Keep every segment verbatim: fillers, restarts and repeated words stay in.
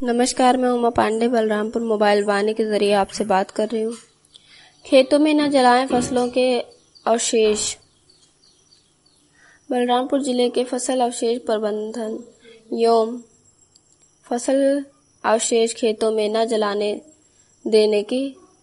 नमस्कार, मैं उमा पांडे बलरामपुर मोबाइल वाणी के जरिए आपसे बात कर रही हूँ। खेतों में न जलाएं फसलों के अवशेष। बलरामपुर जिले के फसल अवशेष प्रबंधन एवं फसल अवशेष खेतों में न जलाने देने की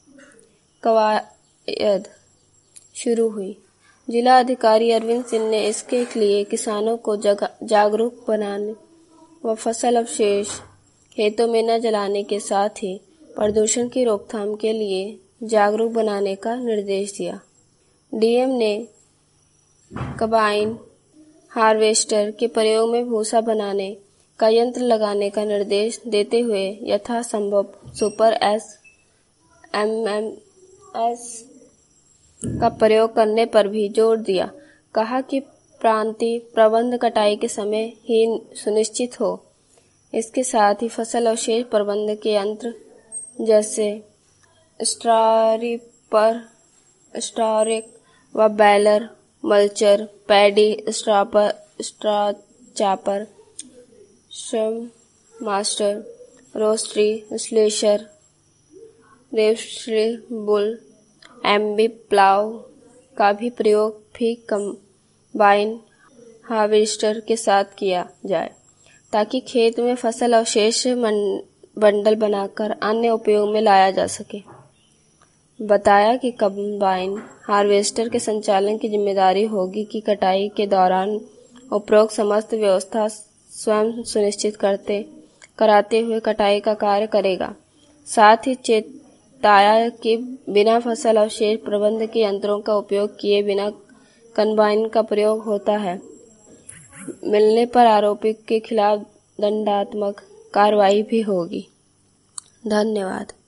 कवायद शुरू हुई। जिला अधिकारी अरविंद सिंह ने इसके लिए किसानों को जागरूक बनाने व फसल अवशेष खेतों में न जलाने के साथ ही प्रदूषण की रोकथाम के लिए जागरूक बनाने का निर्देश दिया। डीएम ने कंबाइन हार्वेस्टर के प्रयोग में भूसा बनाने का यंत्र लगाने का निर्देश देते हुए यथासंभव super S M M S का प्रयोग करने पर भी जोर दिया। कहा कि प्रांतीय प्रबंध कटाई के समय ही सुनिश्चित हो। इसके साथ ही फसल अवशेष प्रबंधन के यंत्र जैसे स्ट्रारिपर, स्ट्रारिक व बैलर, मल्चर, पैडी स्ट्रापर, straw chopper, shrub master, rotary slasher, रेस्ट्री बुल, एमबी प्लाव का भी प्रयोग भी कंबाइन हार्वेस्टर के साथ किया जाए ताकि खेत में फसल अवशेष बंडल बनाकर अन्य उपयोग में लाया जा सके। बताया कि कंबाइन हार्वेस्टर के संचालन की जिम्मेदारी होगी कि कटाई के दौरान उपरोक्त समस्त व्यवस्था स्वयं सुनिश्चित करते कराते हुए कटाई का कार्य करेगा। साथ ही चेताया कि बिना फसल अवशेष प्रबंधन के यंत्रों का उपयोग किए बिना कंबाइन का प्रयोग होता है। मिलने पर आरोपी के खिलाफ दंडात्मक कार्रवाई भी होगी। धन्यवाद।